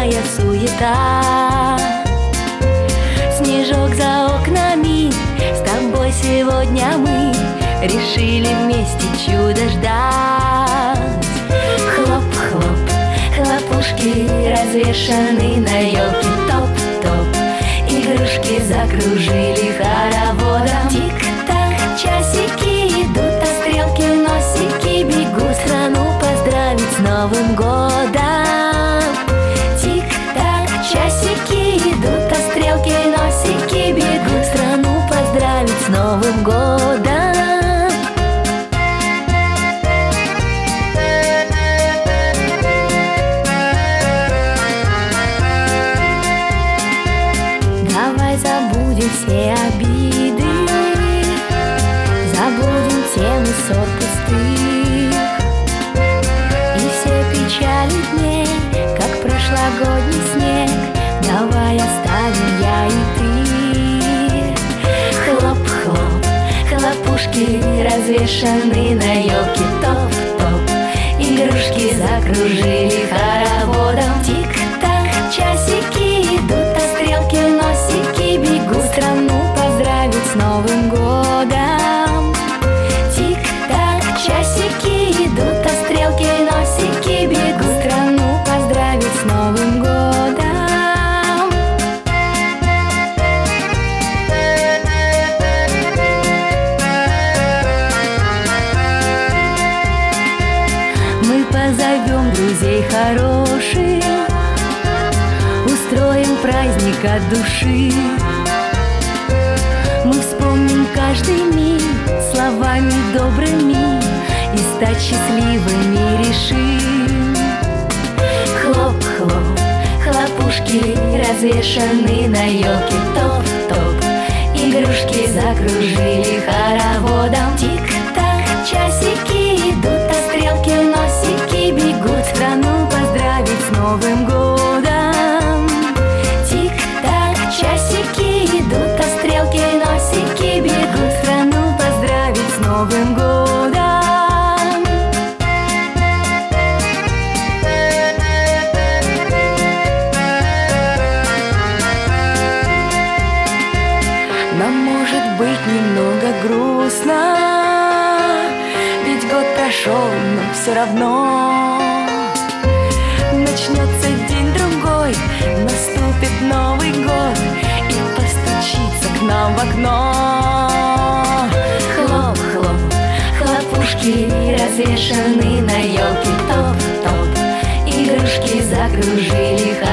ночная суета. Снежок за окнами, с тобой сегодня мы решили вместе чудо ждать. Хлоп-хлоп, хлопушки развешаны на елке. Топ-топ, игрушки закружили хороводом. Тик-так, часики идут, а стрелки носики бегут страну поздравить с Новым годом. Тик-так, часики идут, а стрелки носики бегут страну поздравить с Новым годом. Давай забудем все обиды, забудем темы ссор пустых и все печали дней, как прошлогодний снег. Давай оставим я и ты. Хлоп-хлоп, хлопушки развешаны на елке. Топ-топ, игрушки закружили хороводом. Тик-так, часики идут, а стрелки носики бегут страну поздравить с Новым годом. Тик-так, часики идут, а стрелки носики бегут страну поздравить с Новым годом. Мы позовем друзей хороших, устроим праздник от души. Мы вспомним каждый миг словами добрыми и стать счастливыми решим. Хлоп-хлоп, хлопушки развешаны на елке. Топ-топ, игрушки закружили хороводом. Тик-так, часики идут, а стрелки носики бегут страну поздравить с Новым годом. Тик-так, часики идут, а стрелки носики бегут страну поздравить с Новым годом. Нам может быть немного грустно, ведь год прошел, но все равно начнется день-другой, наступит Новый год и постучится к нам в окно. Хлоп-хлоп, хлопушки развешаны на елке. Топ-топ, игрушки закружили